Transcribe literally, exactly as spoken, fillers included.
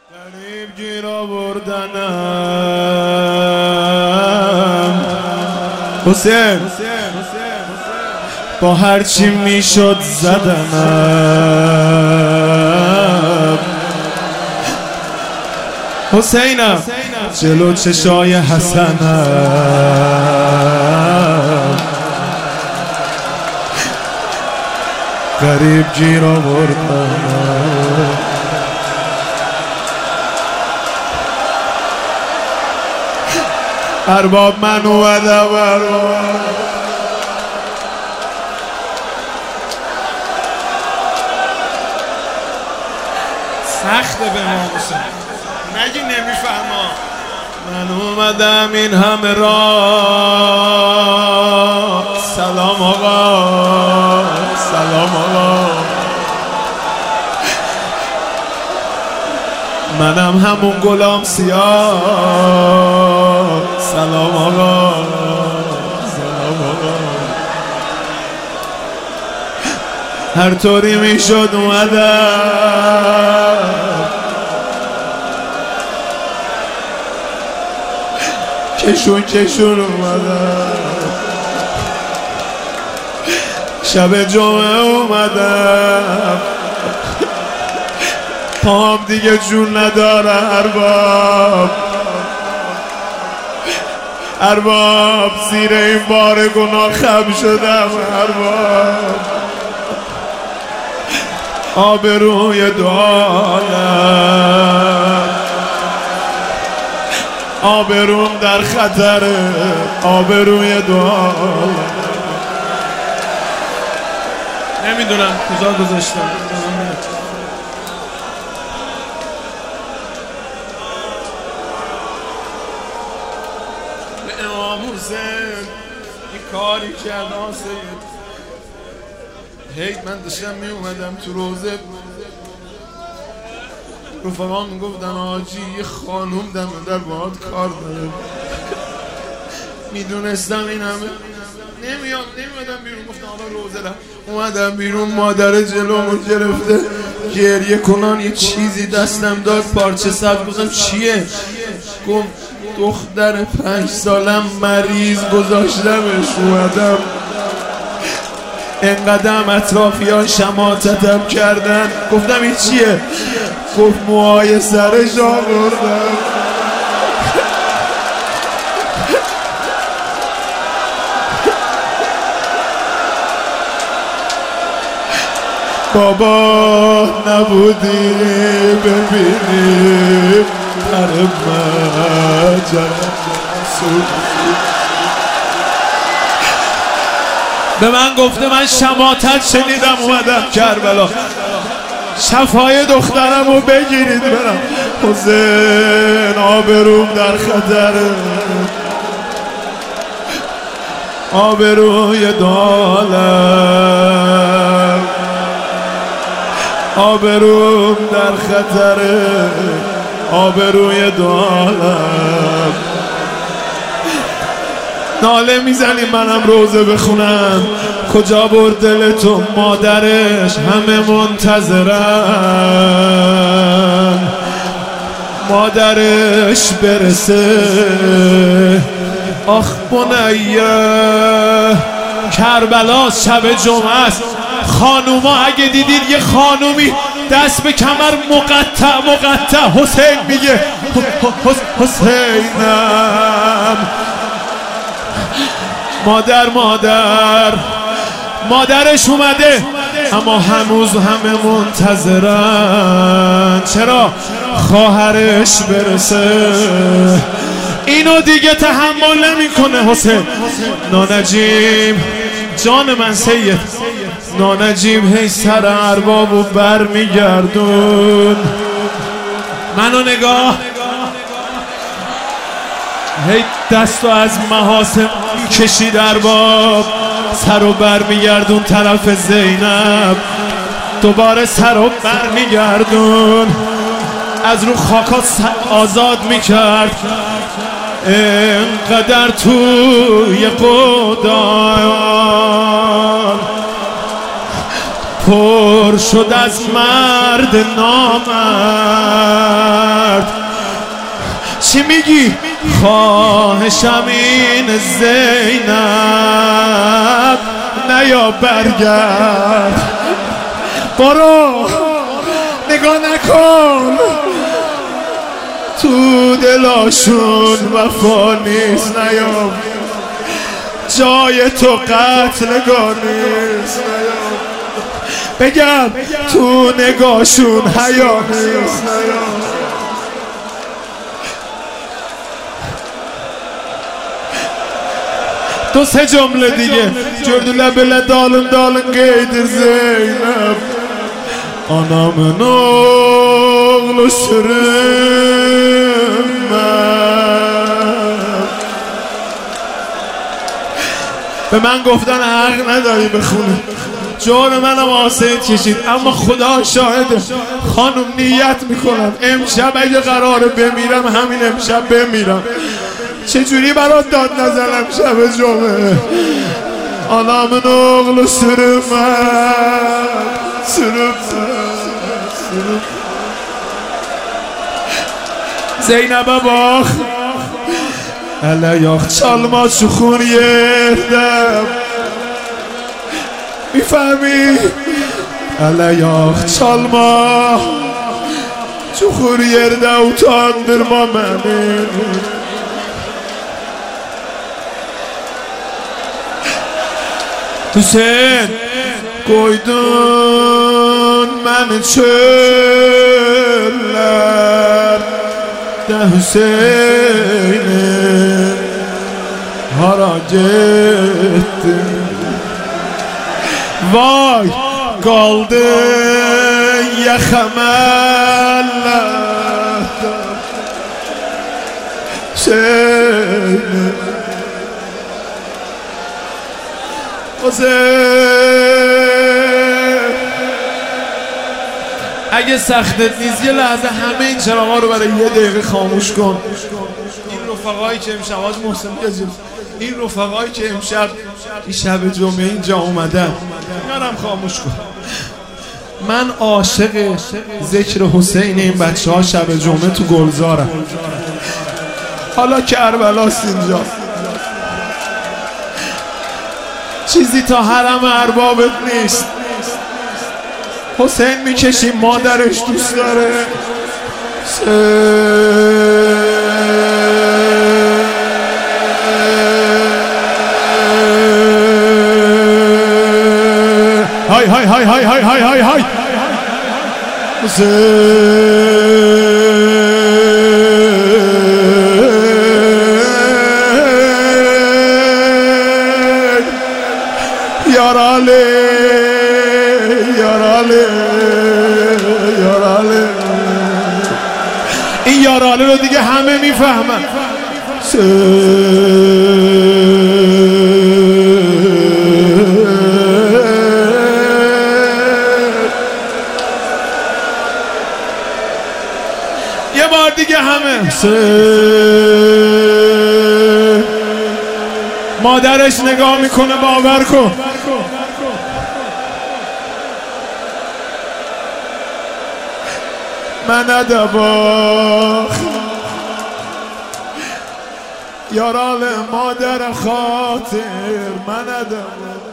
غریب گیر آوردنم حسین با هرچی میشد زدنم حسینم جلو چشای حسنم غریب گیر آوردنم ارباب من اومدم ارباب سخته به ما بسن نگی نمیفهما من اومدم این همه را سلام آقا سلام آقا منم همون غلام سیاه سلام آقا سلام آقا هر طوری میشد اومدم کشون کشون اومدم شب جمعه اومدم پام دیگه جون نداره ارباب ارباب زیر این بار گناه خم شدم ارباب آبروی دو عالم آبروم در خطره آبروی دو عالم نمیدونم کجا گذاشتم امام حسین این کاری کرد آسید هی من داشتم می اومدم تو روزه رفقا میگفتن آجی یه خانوم دم در باهات کار داره میدونستم این همه نمیام نمیادم بیرون گفتم حالا روزه رم اومدم بیرون مادر جلومو گرفته گریه کنان یه چیزی دستم داد پارچه سبز گفتم چیه گفت دختر پنج سالم مریض گذاشتمش اومدم انقدرم اطرافیان شماتتم کردن گفتم این چیه گفت موهای سرش آوردم بابا نبودی ببینی در مجرم به من گفته من شماتت شنیدم اومدم کربلا شفای دخترم رو بگیرید برم حسین آبروم در خطره آبروی دالم آبروم در خطره آبروی دالم ناله میزنی منم روزه بخونم کجا برد دل تو مادرش همه منتظرن مادرش برسه آخ بنیه کربلا شب جمعه است خانوما اگه دیدید یه خانومی دست به کمر مقطع مقطع حسین میگه حسینم مادر مادر مادرش اومده اما هنوز همه منتظرن چرا خواهرش برسه اینو دیگه تحمل نمیکنه حسین نانجیم جان من سید نانجیم هی سر اربابو بر میگردون منو نگاه هی دستو از محاسن کشید ارباب سرو بر میگردون طرف زینب دوباره سرو بر میگردون از رو خاکا آزاد میکرد اینقدر توی قدام پر شد از مرد نامرد چی میگی؟ خواهشم این زینب نیا برگرد برو نگاه نکن تو دلاشون وفا نیست نیا جای تو قتلگاه نیست بگم تو نگاهشون حیا نیست دو سه جمله دیگه جردوله بله دالن دالن گیدر زینب anamın oğlu sürünmem به من گفتن حق نداری بخونه جان منم آسید کشید اما خدا شاهده خانم نیت میکنم امشب اگه قراره بمیرم همین امشب بمیرم چجوری برات داد نزنم شب جمعه anamın oğlu sürünmem sürünmem Zeynep'e bak Hele yok çalma çukur yerde Mifhemi Hele yok çalma çukur yerde utandırma beni Hüseyin koydun beni çöller de Hüseyin'im hara gittin vay kaldın yakamellerden Hüseyin'im اگه سختت نیست یه لحظه همه این چراغا رو برای یه دقیقه خاموش کن این رفقایی که امشب حاج محسن بجید این رفقایی که امشب این شب جمعه اینجا اومدن اینا هم خاموش کن من عاشق ذکر حسین این بچه ها شب جمعه تو گلزارم حالا کربلاست اینجا چیزی تا حرم اربابت نیست حسین میکشیم مادرش دوست داره های های های های های های های های یاراله یاراله یاراله این یاراله رو دیگه همه میفهمن یه بار دیگه همه مادرش نگاه میکنه باور کن من ادبا یارال مادر خاطر من ادبا